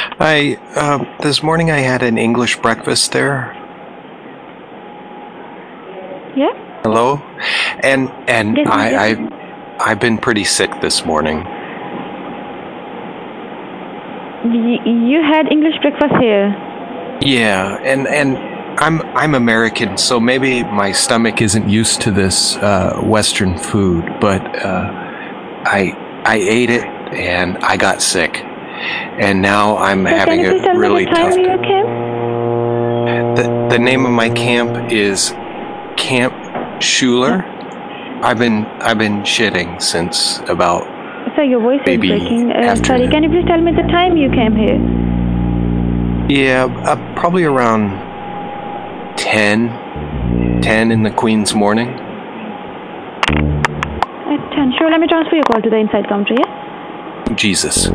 This morning I had an English breakfast there. Yeah? Hello? And Yes, yes. I've been pretty sick this morning. You had English breakfast here. Yeah, and I'm American, so maybe my stomach isn't used to this Western food, but I ate it and I got sick, and now I'm having Can you a please tell me really the time tough you time. came? The name of my camp is Camp Schuler. I've been shitting since about Sir, your voice is maybe breaking. Sorry, afternoon. can you please tell me the time you came here? Yeah, probably around 10 in the Queen's morning. At 10. Sure, let me transfer your call to the inside counter, yeah? Jesus.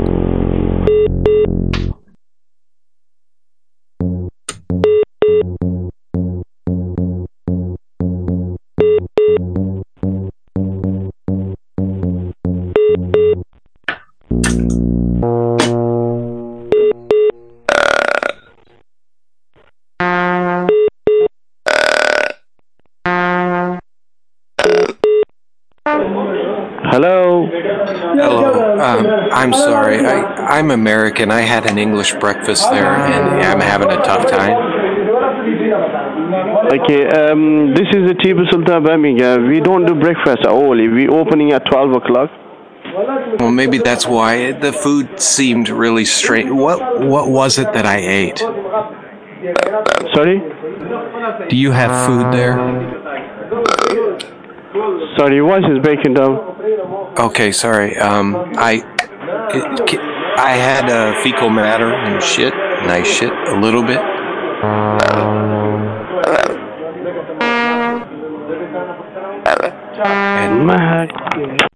Hello. Hello. I'm sorry. I'm American. I had an English breakfast there, and I'm having a tough time. Okay. This is the Tipu Sultan Birmingham. We don't do breakfast at all. We opening at 12 o'clock. Well, maybe that's why the food seemed really strange. What was it that I ate? Sorry. Do you have food there? Sorry, your voice is breaking down. Okay, sorry. I had fecal matter and shit, and I shit a little bit. And